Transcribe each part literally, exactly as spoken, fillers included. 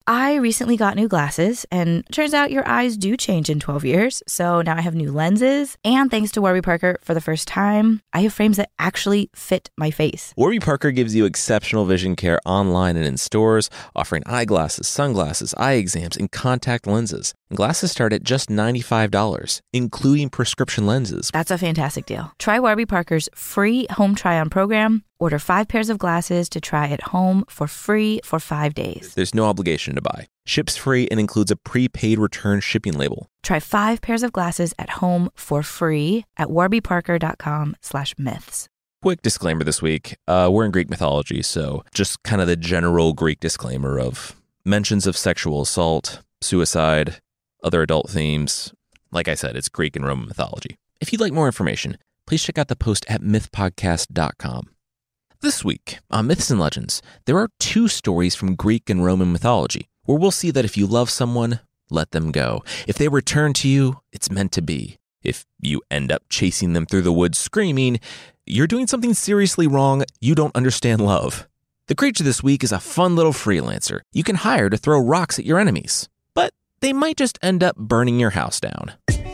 I recently got new glasses, and turns out your eyes do change in twelve years. So now I have new lenses, and thanks to Warby Parker, for the first time, I have frames that actually fit my face. Warby Parker gives you exceptional vision care online and in stores, offering eyeglasses, sunglasses, eye exams, and contact lenses. And glasses start at just ninety-five dollars, including prescription lenses. That's a fantastic deal. Try Warby Parker's free home try-on program. Order five pairs of glasses to try at home for free for five days. There's no obligation to buy. Ships free and includes a prepaid return shipping label. Try five pairs of glasses at home for free at warbyparker.com slash myths. Quick disclaimer this week. Uh, we're in Greek mythology, so just kind of the general Greek disclaimer of mentions of sexual assault, suicide, other adult themes. Like I said, it's Greek and Roman mythology. If you'd like more information, please check out the post at myth podcast dot com. This week, on Myths and Legends, there are two stories from Greek and Roman mythology where we'll see that if you love someone, let them go. If they return to you, it's meant to be. If you end up chasing them through the woods screaming, you're doing something seriously wrong. You don't understand love. The creature this week is a fun little freelancer you can hire to throw rocks at your enemies, but they might just end up burning your house down.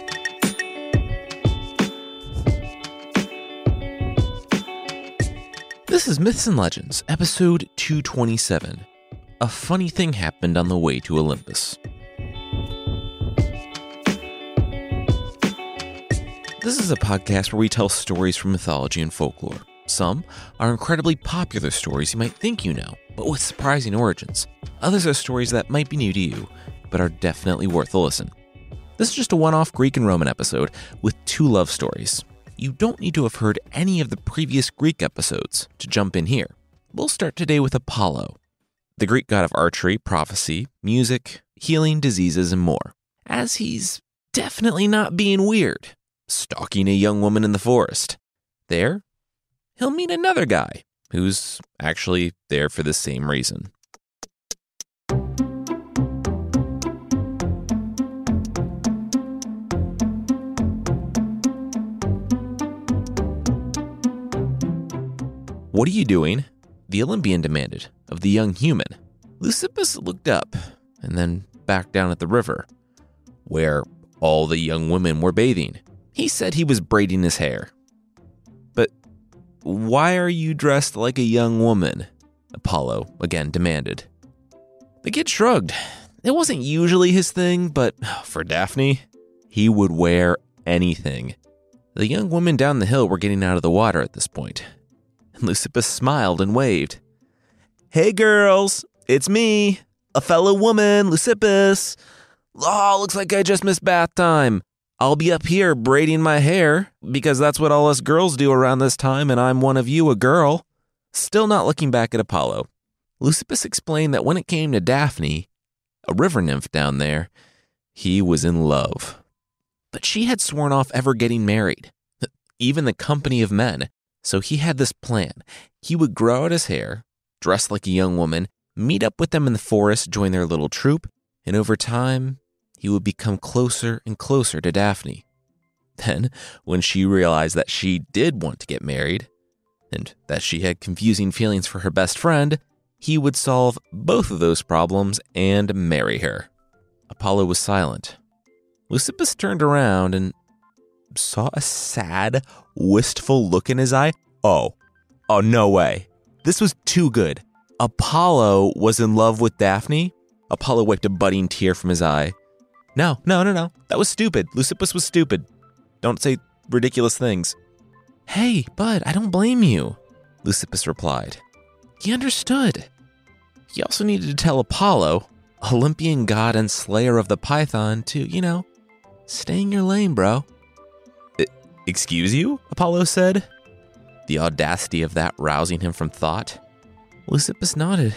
This is Myths and Legends, episode two twenty-seven. A funny thing happened on the way to Olympus. This is a podcast where we tell stories from mythology and folklore. Some are incredibly popular stories you might think you know, but with surprising origins. Others are stories that might be new to you, but are definitely worth a listen. This is just a one-off Greek and Roman episode with two love stories. You don't need to have heard any of the previous Greek episodes to jump in here. We'll start today with Apollo, the Greek god of archery, prophecy, music, healing diseases, and more. As he's definitely not being weird, stalking a young woman in the forest. There, he'll meet another guy who's actually there for the same reason. "What are you doing?" the Olympian demanded of the young human. Leucippus looked up and then back down at the river, where all the young women were bathing. He said he was braiding his hair. "But why are you dressed like a young woman?" Apollo again demanded. The kid shrugged. It wasn't usually his thing, but for Daphne, he would wear anything. The young women down the hill were getting out of the water at this point. Leucippus smiled and waved. "Hey girls, it's me, a fellow woman, Leucippus. Oh, looks like I just missed bath time. I'll be up here braiding my hair, because that's what all us girls do around this time, and I'm one of you, a girl." Still not looking back at Apollo, Leucippus explained that when it came to Daphne, a river nymph down there, he was in love. But she had sworn off ever getting married, even the company of men. So he had this plan. He would grow out his hair, dress like a young woman, meet up with them in the forest, join their little troop, and over time, he would become closer and closer to Daphne. Then, when she realized that she did want to get married, and that she had confusing feelings for her best friend, he would solve both of those problems and marry her. Apollo was silent. Leucippus turned around and saw a sad, wistful look in his eye. Oh, oh, no way. This was too good. Apollo was in love with Daphne? Apollo wiped a budding tear from his eye. No, no, no, no. That was stupid. Leucippus was stupid. Don't say ridiculous things. "Hey, bud, I don't blame you," Leucippus replied. He understood. He also needed to tell Apollo, Olympian god and slayer of the Python, to, you know, stay in your lane, bro. "Excuse you?" Apollo said, the audacity of that rousing him from thought. Leucippus nodded.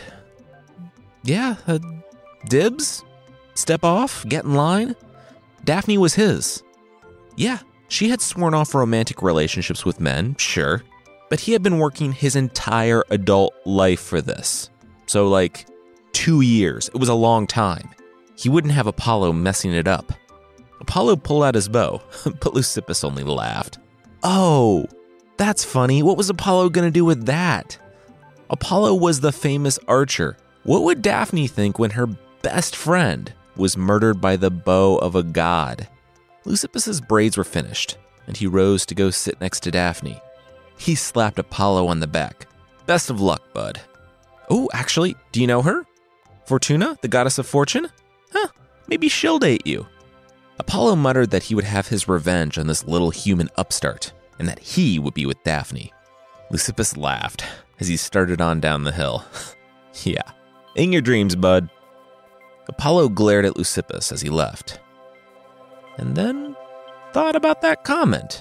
"Yeah, uh, dibs? Step off? Get in line?" Daphne was his. Yeah, she had sworn off romantic relationships with men, sure, but he had been working his entire adult life for this. So like, two years. It was a long time. He wouldn't have Apollo messing it up. Apollo pulled out his bow, but Leucippus only laughed. "Oh, that's funny. What was Apollo going to do with that?" Apollo was the famous archer. What would Daphne think when her best friend, was murdered by the bow of a god. Leucippus's braids were finished, and he rose to go sit next to Daphne. He slapped Apollo on the back. Best of luck, bud. Oh, actually, do you know her? Fortuna, the goddess of fortune? Huh, maybe she'll date you. Apollo muttered that he would have his revenge on this little human upstart, and that he would be with Daphne. Leucippus laughed as he started on down the hill. Yeah, in your dreams, bud. Apollo glared at Leucippus as he left, and then thought about that comment.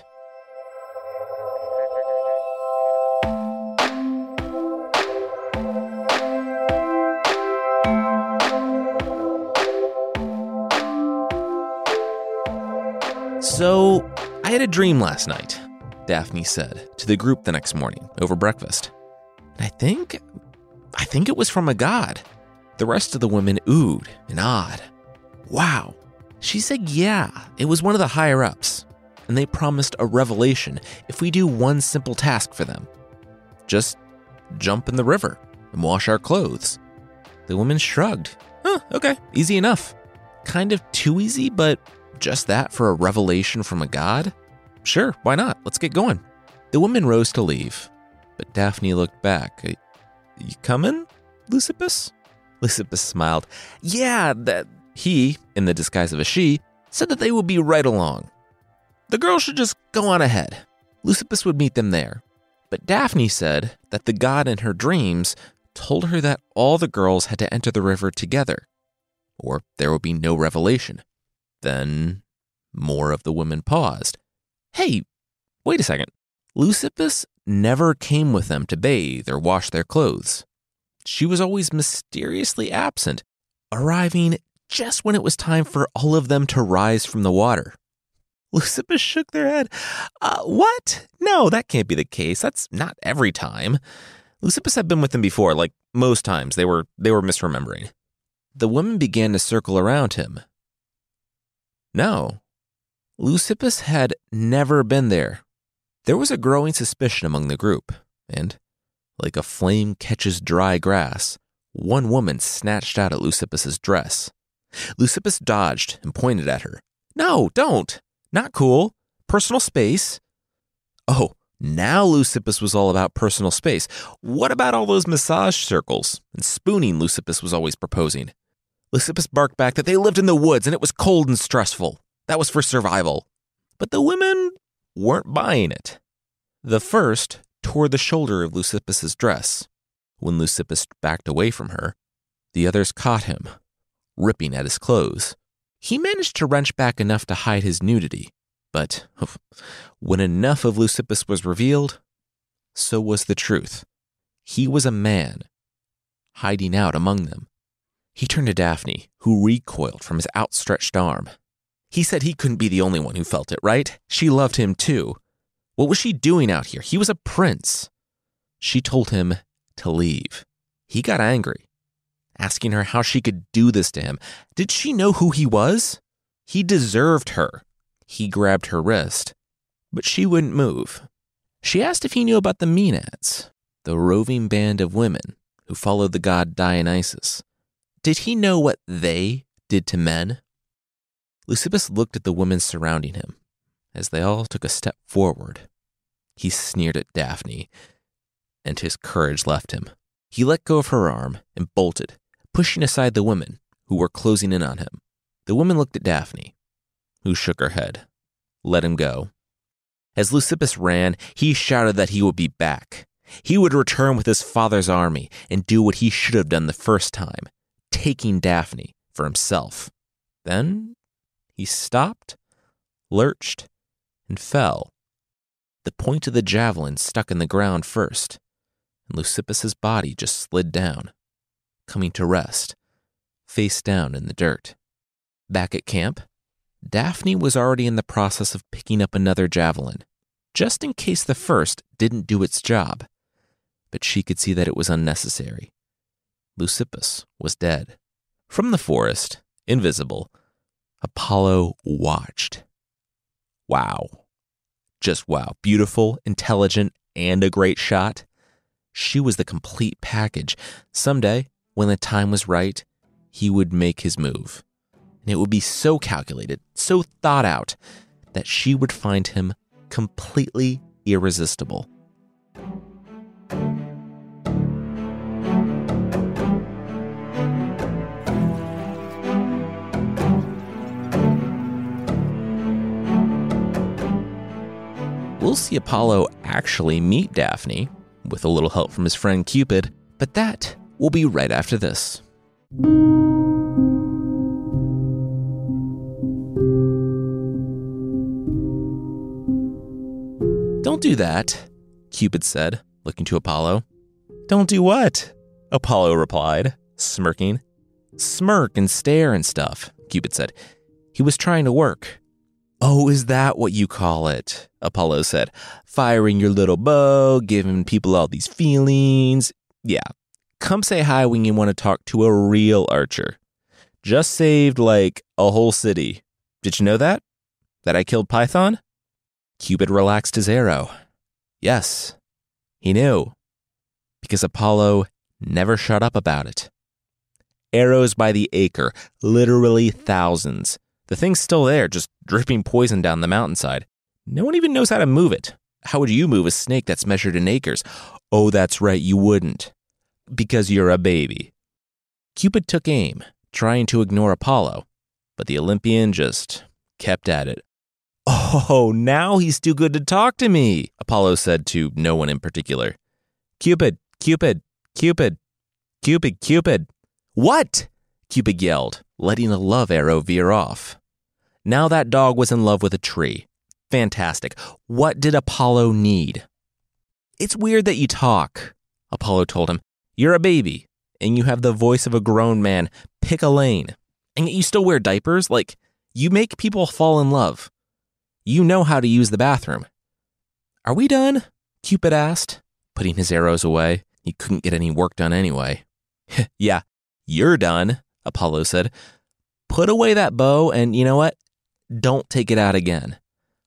So, I had a dream last night, Daphne said to the group the next morning over breakfast. And I think, I think it was from a god. The rest of the women oohed and awed. Wow. She said, yeah, it was one of the higher-ups, and they promised a revelation if we do one simple task for them. Just jump in the river and wash our clothes. The women shrugged. Huh, okay, easy enough. Kind of too easy, but just that for a revelation from a god? Sure, why not? Let's get going. The women rose to leave, but Daphne looked back. You coming, Leucippus? Leucippus smiled. Yeah, that he, in the disguise of a she, said that they would be right along. The girls should just go on ahead. Leucippus would meet them there. But Daphne said that the god in her dreams told her that all the girls had to enter the river together, or there would be no revelation. Then more of the women paused. Hey, wait a second. Leucippus never came with them to bathe or wash their clothes. She was always mysteriously absent, arriving just when it was time for all of them to rise from the water. Leucippus shook their head. Uh, what? No, that can't be the case. That's not every time. Leucippus had been with them before, like most times. They were they were misremembering. The women began to circle around him. No, Leucippus had never been there. There was a growing suspicion among the group, and, like a flame catches dry grass, one woman snatched out at Leucippus's dress. Leucippus dodged and pointed at her. No, don't. Not cool. Personal space. Oh, now Leucippus was all about personal space. What about all those massage circles and spooning Leucippus was always proposing? Leucippus barked back that they lived in the woods and it was cold and stressful. That was for survival. But the women weren't buying it. The first tore the shoulder of Leucippus's dress. When Leucippus backed away from her, the others caught him, ripping at his clothes. He managed to wrench back enough to hide his nudity, but when enough of Leucippus was revealed, so was the truth. He was a man, hiding out among them. He turned to Daphne, who recoiled from his outstretched arm. He said he couldn't be the only one who felt it, right? She loved him too. What was she doing out here? He was a prince. She told him to leave. He got angry, asking her how she could do this to him. Did she know who he was? He deserved her. He grabbed her wrist, but she wouldn't move. She asked if he knew about the Maenads, the roving band of women who followed the god Dionysus. Did he know what they did to men? Leucippus looked at the women surrounding him as they all took a step forward. He sneered at Daphne, and his courage left him. He let go of her arm and bolted, pushing aside the women who were closing in on him. The woman looked at Daphne, who shook her head, let him go. As Leucippus ran, he shouted that he would be back. He would return with his father's army and do what he should have done the first time, taking Daphne for himself. Then he stopped, lurched, and fell. The point of the javelin stuck in the ground first, and Leucippus's body just slid down, coming to rest, face down in the dirt. Back at camp, Daphne was already in the process of picking up another javelin, just in case the first didn't do its job. But she could see that it was unnecessary. Leucippus was dead. From the forest, invisible, Apollo watched. Wow. Just wow. Beautiful, intelligent, and a great shot. She was the complete package. Someday, when the time was right, he would make his move. And it would be so calculated, so thought out, that she would find him completely irresistible. We'll see Apollo actually meet Daphne, with a little help from his friend Cupid, but that will be right after this. "Don't do that," Cupid said, looking to Apollo. "Don't do what?" Apollo replied, smirking. "Smirk and stare and stuff," Cupid said. "He was trying to work." "Oh, is that what you call it?" Apollo said. "Firing your little bow, giving people all these feelings. Yeah, come say hi when you want to talk to a real archer. Just saved, like, a whole city. Did you know that? That I killed Python?" Cupid relaxed his arrow. Yes, he knew. Because Apollo never shut up about it. Arrows by the acre, literally thousands. The thing's still there, just dripping poison down the mountainside. No one even knows how to move it. How would you move a snake that's measured in acres? Oh, that's right, you wouldn't. Because you're a baby. Cupid took aim, trying to ignore Apollo, but the Olympian just kept at it. "Oh, now he's too good to talk to me," Apollo said to no one in particular. "Cupid, Cupid, Cupid, Cupid, Cupid." "What?" Cupid yelled, letting a love arrow veer off. Now that dog was in love with a tree. Fantastic. What did Apollo need? "It's weird that you talk," Apollo told him. "You're a baby, and you have the voice of a grown man. Pick a lane. And yet you still wear diapers? Like, you make people fall in love. You know how to use the bathroom." "Are we done?" Cupid asked, putting his arrows away. He couldn't get any work done anyway. "Yeah, you're done," Apollo said. "Put away that bow, and you know what? Don't take it out again.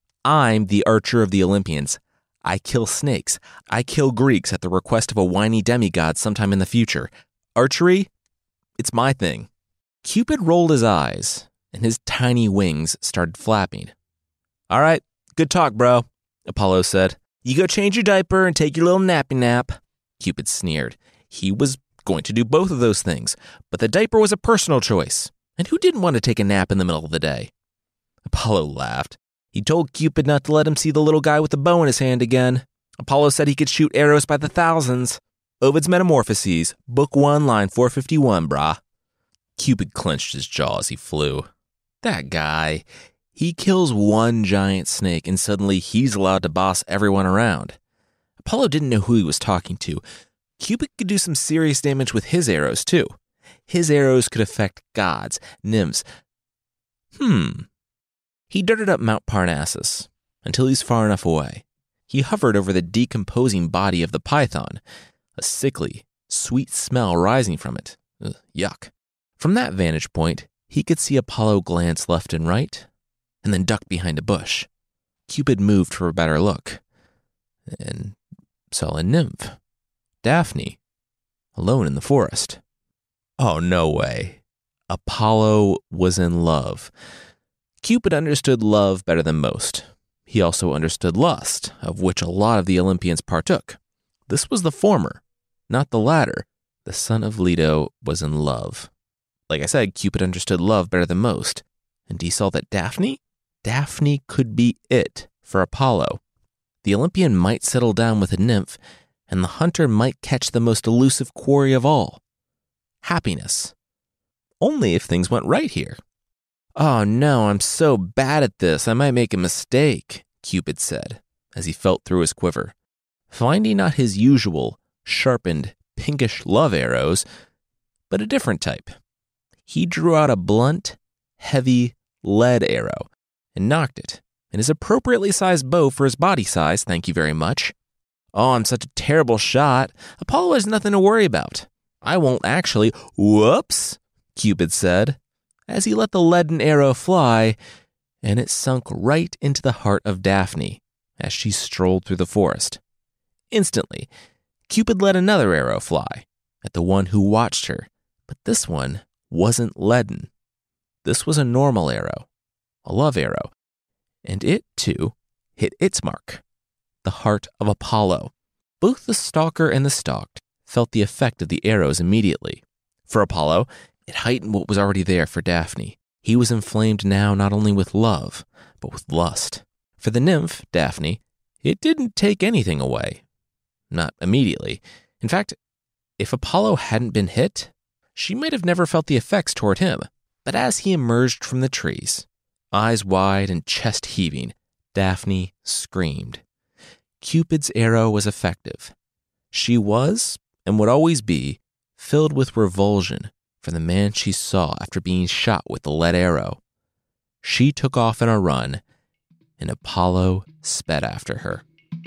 I'm the archer of the Olympians. I kill snakes. I kill Greeks at the request of a whiny demigod sometime in the future. Archery? It's my thing." Cupid rolled his eyes, and his tiny wings started flapping. "All right, good talk, bro," Apollo said. "You go change your diaper and take your little nappy nap." Cupid sneered. He was going to do both of those things, but the diaper was a personal choice. And who didn't want to take a nap in the middle of the day? Apollo laughed. He told Cupid not to let him see the little guy with the bow in his hand again. Apollo said he could shoot arrows by the thousands. Ovid's Metamorphoses, Book one, line four fifty-one, brah. Cupid clenched his jaw as he flew. That guy, he kills one giant snake and suddenly he's allowed to boss everyone around. Apollo didn't know who he was talking to. Cupid could do some serious damage with his arrows, too. His arrows could affect gods, nymphs. Hmm. He darted up Mount Parnassus until he's far enough away. He hovered over the decomposing body of the python, a sickly, sweet smell rising from it. Ugh, yuck. From that vantage point, he could see Apollo glance left and right, and then duck behind a bush. Cupid moved for a better look, and saw a nymph, Daphne, alone in the forest. Oh, no way. Apollo was in love. Cupid understood love better than most. He also understood lust, of which a lot of the Olympians partook. This was the former, not the latter. The son of Leto was in love. Like I said, Cupid understood love better than most. And he saw that Daphne? Daphne could be it for Apollo. The Olympian might settle down with a nymph, and the hunter might catch the most elusive quarry of all. Happiness. Only if things went right here. Oh no, I'm so bad at this, I might make a mistake, Cupid said, as he felt through his quiver. Finding not his usual, sharpened, pinkish love arrows, but a different type. He drew out a blunt, heavy lead arrow and nocked it, and his appropriately sized bow for his body size, thank you very much. Oh, I'm such a terrible shot. Apollo has nothing to worry about. I won't actually. Whoops, Cupid said, as he let the leaden arrow fly, and it sunk right into the heart of Daphne as she strolled through the forest. Instantly, Cupid let another arrow fly at the one who watched her, but this one wasn't leaden. This was a normal arrow, a love arrow, and it, too, hit its mark, the heart of Apollo. Both the stalker and the stalked felt the effect of the arrows immediately. For Apollo, it heightened what was already there for Daphne. He was inflamed now not only with love, but with lust. For the nymph, Daphne, it didn't take anything away. Not immediately. In fact, if Apollo hadn't been hit, she might have never felt the effects toward him. But as he emerged from the trees, eyes wide and chest heaving, Daphne screamed. Cupid's arrow was effective. She was, and would always be, filled with revulsion for the man she saw after being shot with the lead arrow. She took off in a run, and Apollo sped after her.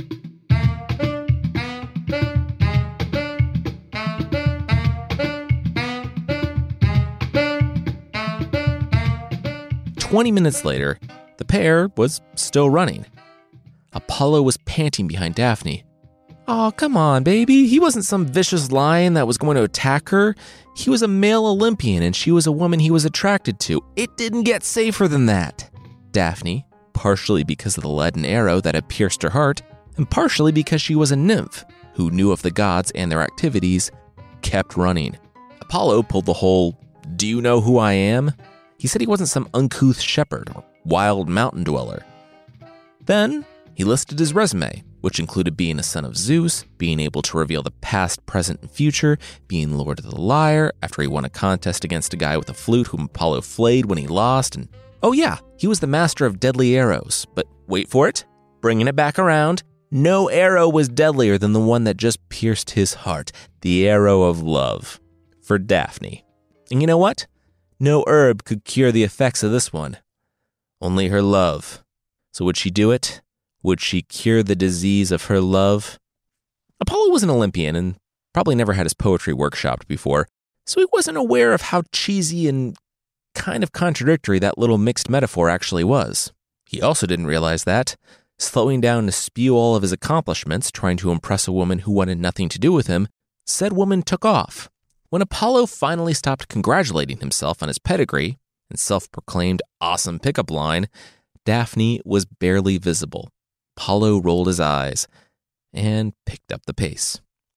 Twenty minutes later, the pair was still running. Apollo was panting behind Daphne. "Oh, come on, baby. He wasn't some vicious lion that was going to attack her. He was a male Olympian, and she was a woman he was attracted to. It didn't get safer than that." Daphne, partially because of the leaden arrow that had pierced her heart, and partially because she was a nymph who knew of the gods and their activities, kept running. Apollo pulled the whole, "Do you know who I am?" He said he wasn't some uncouth shepherd or wild mountain dweller. Then he listed his resume, which included being a son of Zeus, being able to reveal the past, present, and future, being Lord of the Lyre after he won a contest against a guy with a flute whom Apollo flayed when he lost, and oh yeah, he was the master of deadly arrows. But wait for it, bringing it back around, no arrow was deadlier than the one that just pierced his heart, the arrow of love, for Daphne. And you know what? No herb could cure the effects of this one. Only her love. So would she do it? Would she cure the disease of her love? Apollo was an Olympian and probably never had his poetry workshopped before, so he wasn't aware of how cheesy and kind of contradictory that little mixed metaphor actually was. He also didn't realize that, slowing down to spew all of his accomplishments, trying to impress a woman who wanted nothing to do with him, said woman took off. When Apollo finally stopped congratulating himself on his pedigree and self-proclaimed awesome pickup line, Daphne was barely visible. Apollo rolled his eyes and picked up the pace.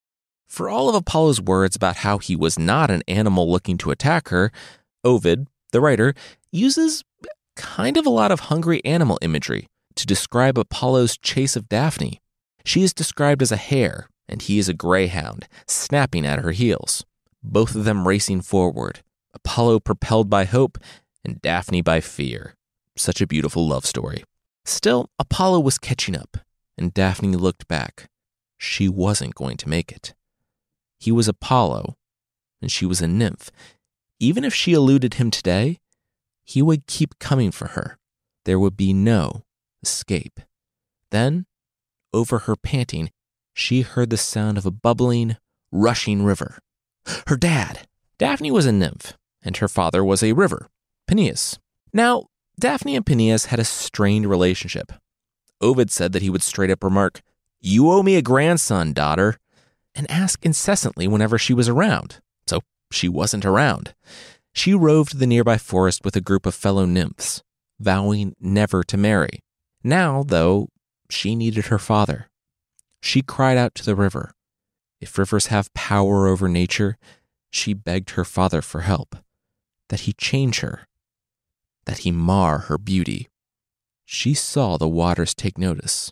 For all of Apollo's words about how he was not an animal looking to attack her, Ovid, the writer, uses kind of a lot of hungry animal imagery to describe Apollo's chase of Daphne. She is described as a hare, and he is a greyhound, snapping at her heels, both of them racing forward, Apollo propelled by hope and Daphne by fear. Such a beautiful love story. Still, Apollo was catching up, and Daphne looked back. She wasn't going to make it. He was Apollo, and she was a nymph. Even if she eluded him today, he would keep coming for her. There would be no escape. Then, over her panting, she heard the sound of a bubbling, rushing river. Her dad! Daphne was a nymph, and her father was a river, Peneus. Now, Daphne and Peneus had a strained relationship. Ovid said that he would straight up remark, "You owe me a grandson, daughter," and ask incessantly whenever she was around. So she wasn't around. She roved the nearby forest with a group of fellow nymphs, vowing never to marry. Now, though, she needed her father. She cried out to the river. If rivers have power over nature, she begged her father for help, that he change her, that he mar her beauty. She saw the waters take notice,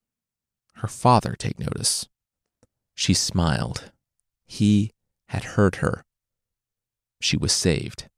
her father take notice. She smiled. He had heard her. She was saved.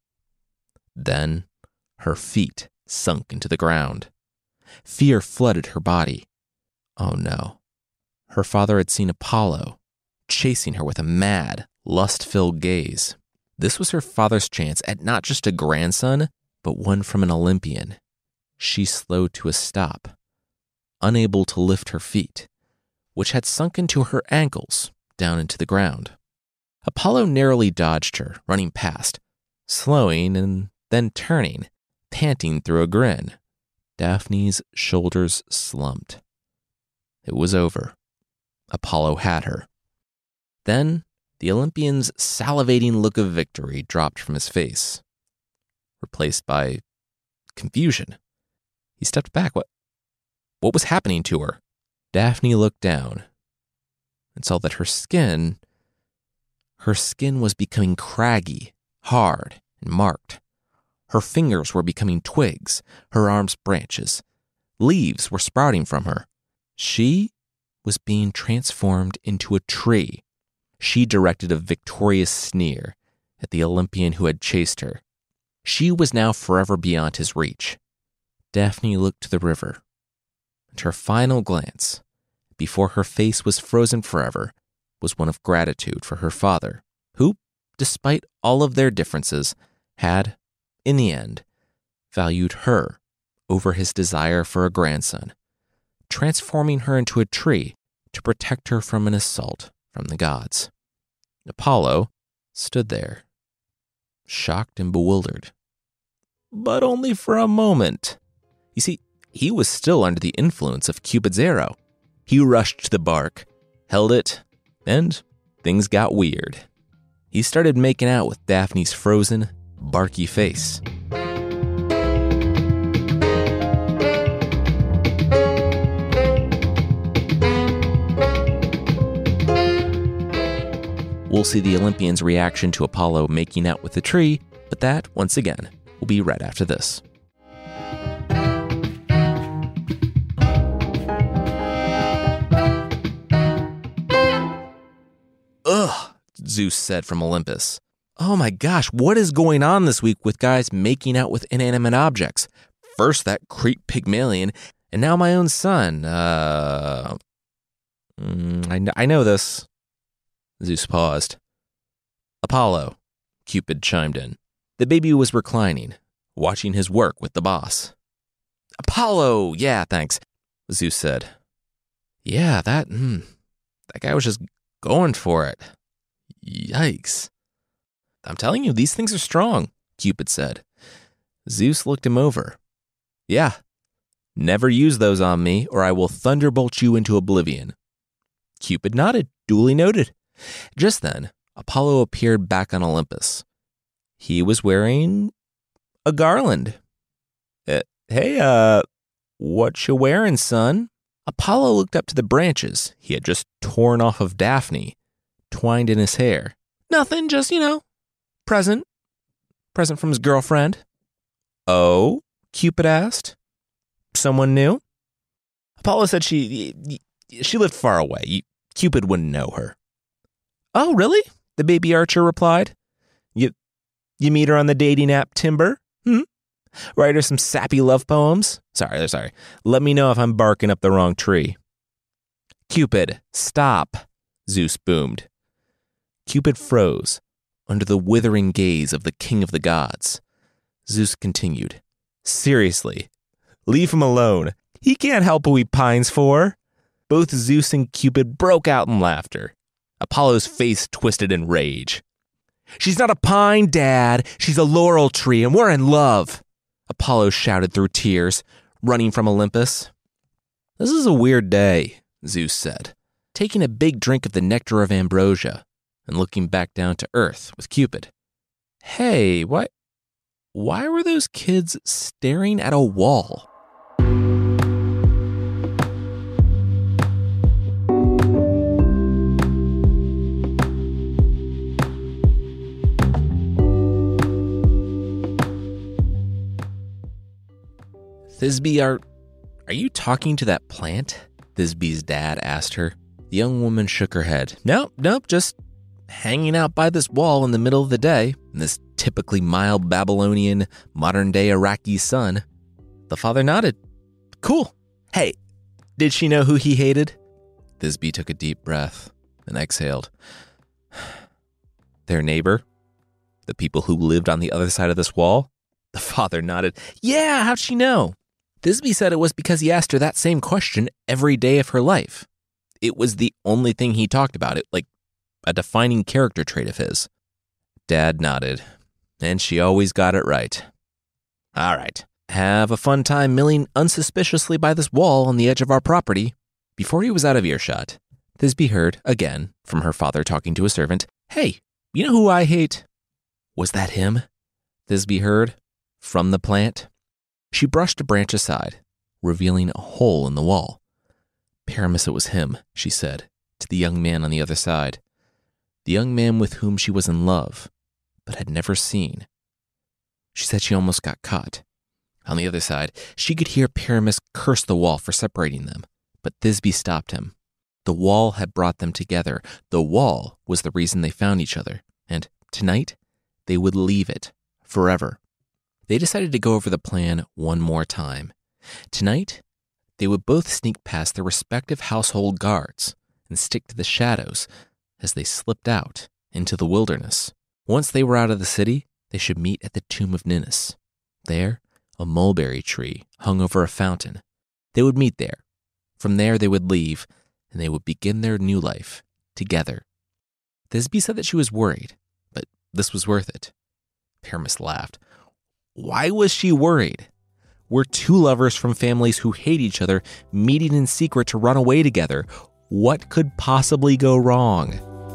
Then her feet sunk into the ground. Fear flooded her body. Oh no. Her father had seen Apollo, chasing her with a mad, lust-filled gaze. This was her father's chance at not just a grandson, but one from an Olympian. She slowed to a stop, unable to lift her feet, which had sunk into her ankles down into the ground. Apollo narrowly dodged her, running past, slowing and then turning, panting through a grin. Daphne's shoulders slumped. It was over. Apollo had her. Then The Olympian's salivating look of victory dropped from his face, replaced by confusion. He stepped back. What, what was happening to her? Daphne looked down and saw that her skin, her skin was becoming craggy, hard, and marked. Her fingers were becoming twigs, her arms branches. Leaves were sprouting from her. She was being transformed into a tree. She directed a victorious sneer at the Olympian who had chased her. She was now forever beyond his reach. Daphne looked to the river, and her final glance, before her face was frozen forever, was one of gratitude for her father, who, despite all of their differences, had, in the end, valued her over his desire for a grandson, transforming her into a tree to protect her from an assault from the gods. Apollo stood there, shocked and bewildered. But only for a moment. You see, he was still under the influence of Cupid's arrow. He rushed to the bark, held it, and things got weird. He started making out with Daphne's frozen, barky face. We'll see the Olympian's reaction to Apollo making out with the tree, but that, once again, will be right after this. Ugh, Zeus said from Olympus. Oh my gosh, what is going on this week with guys making out with inanimate objects? First that creep Pygmalion, and now my own son. Uh, mm, I, kn- I know this. Zeus paused. Apollo, Cupid chimed in. The baby was reclining, watching his work with the boss. Apollo, yeah, thanks, Zeus said. Yeah, that, hmm, that guy was just going for it. Yikes. I'm telling you, these things are strong, Cupid said. Zeus looked him over. Yeah, never use those on me or I will thunderbolt you into oblivion. Cupid nodded, duly noted. Just then, Apollo appeared back on Olympus. He was wearing a garland. Uh, hey, uh, what you wearing, son? Apollo looked up to the branches he had just torn off of Daphne, twined in his hair. Nothing, just, you know, present. Present from his girlfriend. Oh, Cupid asked. Someone new? Apollo said she, she lived far away. Cupid wouldn't know her. Oh, really? The baby archer replied. You you meet her on the dating app Timber? Hmm? Write her some sappy love poems? Sorry, sorry. Let me know if I'm barking up the wrong tree. Cupid, stop, Zeus boomed. Cupid froze under the withering gaze of the king of the gods. Zeus continued. Seriously, leave him alone. He can't help who he pines for. Both Zeus and Cupid broke out in laughter. Apollo's face twisted in rage. She's not a pine, Dad. She's a laurel tree, and we're in love, Apollo shouted through tears, running from Olympus. This is a weird day, Zeus said, taking a big drink of the nectar of ambrosia and looking back down to earth with Cupid. Hey, why, why were those kids staring at a wall? Thisbe, are, are you talking to that plant? Thisbe's dad asked her. The young woman shook her head. Nope, nope, just hanging out by this wall in the middle of the day in this typically mild Babylonian, modern-day Iraqi sun. The father nodded. Cool. Hey, did she know who he hated? Thisbe took a deep breath and exhaled. Their neighbor? The people who lived on the other side of this wall? The father nodded. Yeah, how'd she know? Thisbe said it was because he asked her that same question every day of her life. It was the only thing he talked about, it like a defining character trait of his. Dad nodded, and she always got it right. All right, have a fun time milling unsuspiciously by this wall on the edge of our property. Before he was out of earshot, Thisbe heard, again, from her father talking to a servant, "Hey, you know who I hate?" "Was that him?" Thisbe heard from the plant. She brushed a branch aside, revealing a hole in the wall. "Paramus, it was him," she said to the young man on the other side. The young man with whom she was in love, but had never seen. She said she almost got caught. On the other side, she could hear Paramus curse the wall for separating them, but Thisbe stopped him. The wall had brought them together. The wall was the reason they found each other, and tonight, they would leave it forever. They decided to go over the plan one more time. Tonight, they would both sneak past their respective household guards and stick to the shadows as they slipped out into the wilderness. Once they were out of the city, they should meet at the tomb of Ninnis. There, a mulberry tree hung over a fountain. They would meet there. From there, they would leave, and they would begin their new life together. Thisbe said that she was worried, but this was worth it. Paramus laughed. Why was she worried? We're two lovers from families who hate each other, meeting in secret to run away together. What could possibly go wrong?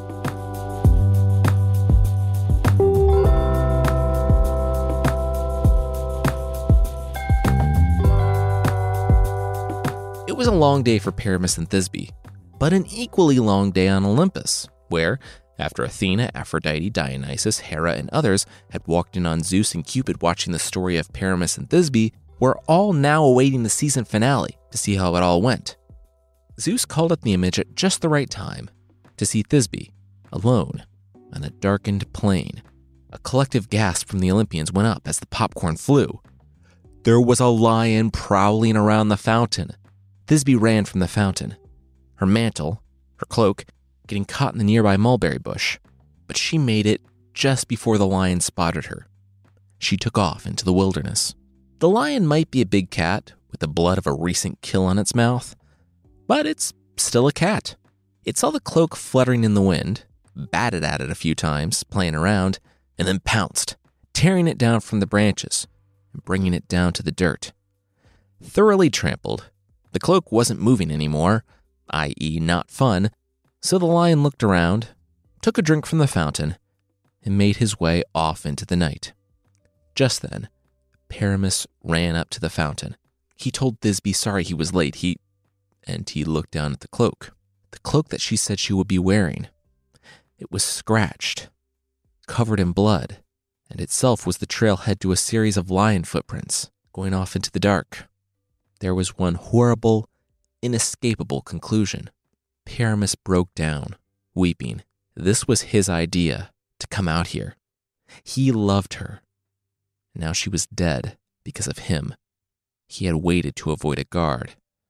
It was a long day for Paramus and Thisbe, but an equally long day on Olympus, where, after Athena, Aphrodite, Dionysus, Hera, and others had walked in on Zeus and Cupid watching the story of Paramus and Thisbe, were all now awaiting the season finale to see how it all went. Zeus called up the image at just the right time to see Thisbe, alone, on a darkened plain. A collective gasp from the Olympians went up as the popcorn flew. There was a lion prowling around the fountain. Thisbe ran from the fountain, her mantle, her cloak, getting caught in the nearby mulberry bush, but she made it just before the lion spotted her. She took off into the wilderness. The lion might be a big cat with the blood of a recent kill on its mouth, but it's still a cat. It saw the cloak fluttering in the wind, batted at it a few times, playing around, and then pounced, tearing it down from the branches and bringing it down to the dirt. Thoroughly trampled, the cloak wasn't moving anymore, that is not fun, so the lion looked around, took a drink from the fountain, and made his way off into the night. Just then, Paramus ran up to the fountain. He told Thisbe sorry he was late, he... and he looked down at the cloak. The cloak that she said she would be wearing. It was scratched, covered in blood, and itself was the trailhead to a series of lion footprints going off into the dark. There was one horrible, inescapable conclusion. Paramus broke down, weeping. This was his idea, to come out here. He loved her. Now she was dead because of him. He had waited to avoid a guard.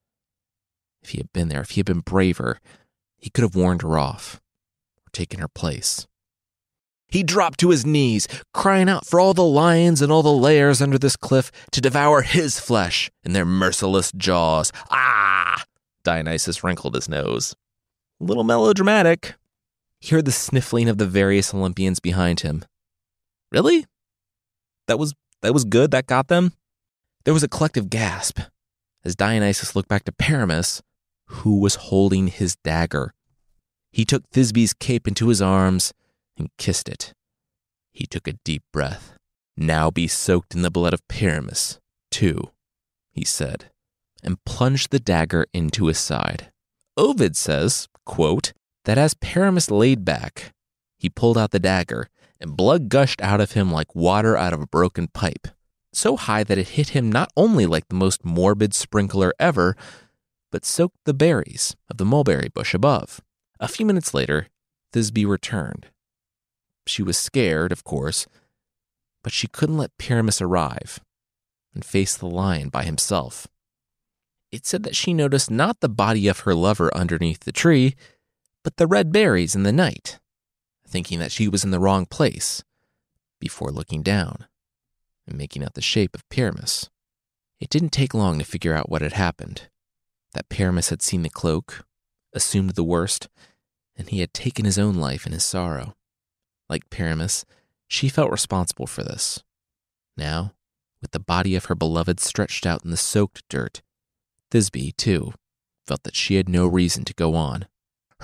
If he had been there, if he had been braver, he could have warned her off, or taken her place. He dropped to his knees, crying out for all the lions and all the layers under this cliff to devour his flesh in their merciless jaws. Ah! Dionysus wrinkled his nose. A little melodramatic. He heard the sniffling of the various Olympians behind him. Really? That was that was good? That got them? There was a collective gasp as Dionysus looked back to Paramus, who was holding his dagger. He took Thisbe's cape into his arms and kissed it. He took a deep breath. Now be soaked in the blood of Paramus, too, he said, and plunged the dagger into his side. Ovid says, quote, that as Paramus laid back, he pulled out the dagger, and blood gushed out of him like water out of a broken pipe, so high that it hit him not only like the most morbid sprinkler ever, but soaked the berries of the mulberry bush above. A few minutes later, Thisbe returned. She was scared, of course, but she couldn't let Paramus arrive and face the lion by himself. It said that she noticed not the body of her lover underneath the tree, but the red berries in the night, thinking that she was in the wrong place, before looking down and making out the shape of Paramus. It didn't take long to figure out what had happened, that Paramus had seen the cloak, assumed the worst, and he had taken his own life in his sorrow. Like Paramus, she felt responsible for this. Now, with the body of her beloved stretched out in the soaked dirt, Thisbe, too, felt that she had no reason to go on.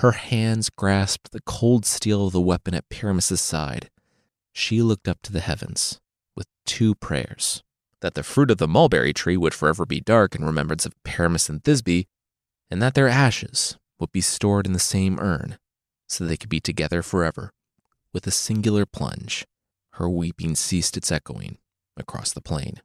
Her hands grasped the cold steel of the weapon at Paramus's side. She looked up to the heavens with two prayers: that the fruit of the mulberry tree would forever be dark in remembrance of Paramus and Thisbe, and that their ashes would be stored in the same urn so they could be together forever. With a singular plunge, her weeping ceased its echoing across the plain.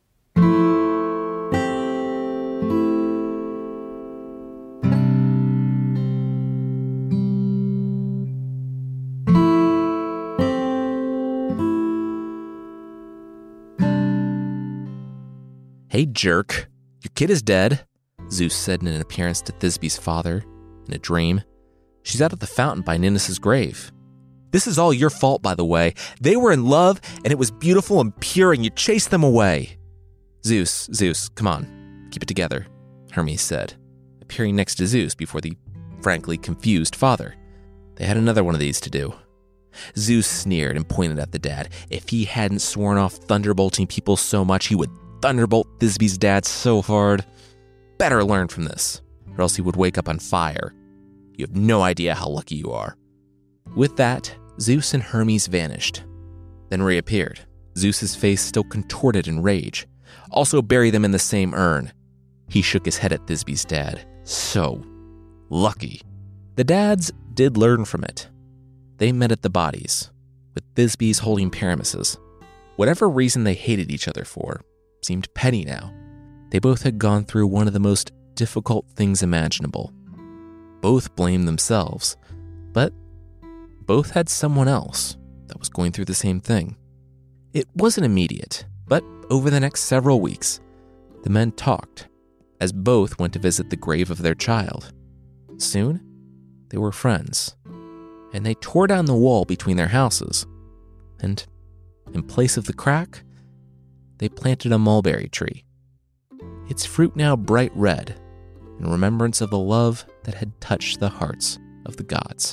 "Hey, jerk, your kid is dead," Zeus said in an appearance to Thisbe's father in a dream. "She's out at the fountain by Ninus's grave. This is all your fault, by the way. They were in love, and it was beautiful and pure, and you chased them away." "Zeus, Zeus, come on, keep it together," Hermes said, appearing next to Zeus before the frankly confused father. They had another one of these to do. Zeus sneered and pointed at the dad. If he hadn't sworn off thunderbolting people so much, he would thunderbolt Thisbe's dad so hard. Better learn from this, or else he would wake up on fire. You have no idea how lucky you are. With that, Zeus and Hermes vanished, then reappeared, Zeus's face still contorted in rage. "Also bury them in the same urn." He shook his head at Thisbe's dad. So lucky. The dads did learn from it. They met at the bodies, with Thisbe's holding Paramus's. Whatever reason they hated each other for seemed petty now. They both had gone through one of the most difficult things imaginable. Both blamed themselves, but both had someone else that was going through the same thing. It wasn't immediate, but over the next several weeks, the men talked as both went to visit the grave of their child. Soon, they were friends, and they tore down the wall between their houses, and in place of the crack, they planted a mulberry tree. Its fruit now bright red, in remembrance of the love that had touched the hearts of the gods.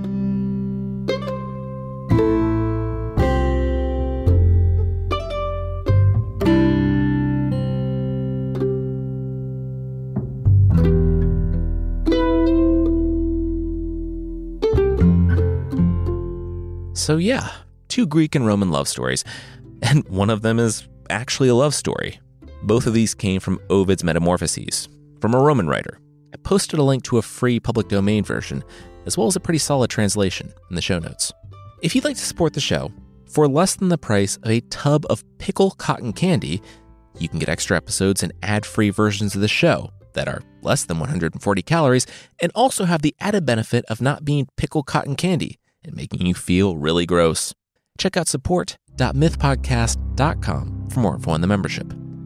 So yeah, two Greek and Roman love stories, and one of them is actually a love story. Both of these came from Ovid's Metamorphoses, from a Roman writer. I posted a link to a free public domain version, as well as a pretty solid translation in the show notes. If you'd like to support the show, for less than the price of a tub of pickle cotton candy, you can get extra episodes and ad-free versions of the show that are less than one hundred forty calories, and also have the added benefit of not being pickle cotton candy and making you feel really gross. Check out support dot myth podcast dot com for more info on the membership.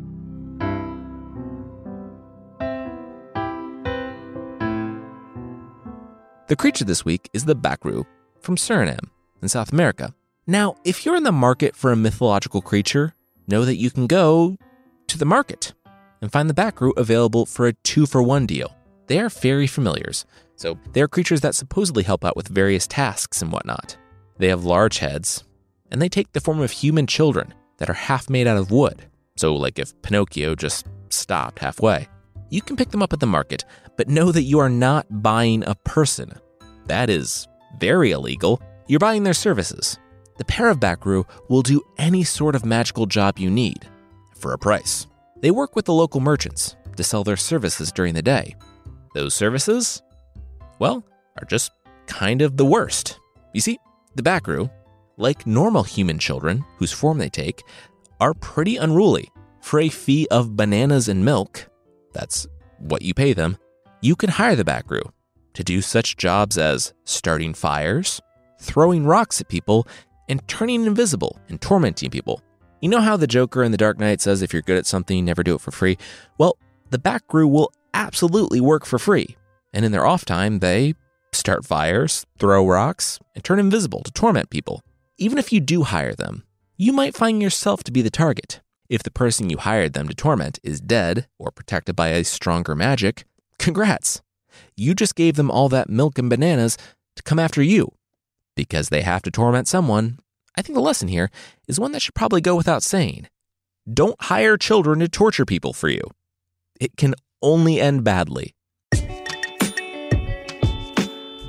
The creature this week is the Bakru from Suriname in South America. Now, if you're in the market for a mythological creature, know that you can go to the market and find the Bakru available for a two-for-one deal. They are fairy familiars, so they are creatures that supposedly help out with various tasks and whatnot. They have large heads, and they take the form of human children that are half made out of wood. So like if Pinocchio just stopped halfway. You can pick them up at the market, but know that you are not buying a person. That is very illegal. You're buying their services. The pair of Bakru will do any sort of magical job you need for a price. They work with the local merchants to sell their services during the day. Those services, well, are just kind of the worst. You see, the Bakru, like normal human children whose form they take, are pretty unruly. For a fee of bananas and milk, that's what you pay them, you can hire the Bakru to do such jobs as starting fires, throwing rocks at people, and turning invisible and tormenting people. You know how the Joker in The Dark Knight says if you're good at something, never do it for free? Well, the Bakru will absolutely work for free. And in their off time, they start fires, throw rocks, and turn invisible to torment people. Even if you do hire them, you might find yourself to be the target. If the person you hired them to torment is dead or protected by a stronger magic, congrats. You just gave them all that milk and bananas to come after you. Because they have to torment someone, I think the lesson here is one that should probably go without saying. Don't hire children to torture people for you. It can only end badly.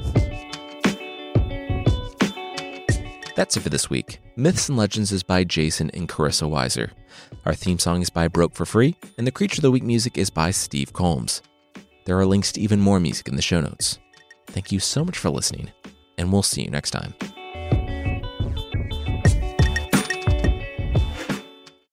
That's it for this week. Myths and Legends is by Jason and Carissa Weiser. Our theme song is by Broke for Free, and the Creature of the Week music is by Steve Combs. There are links to even more music in the show notes. Thank you so much for listening, and we'll see you next time.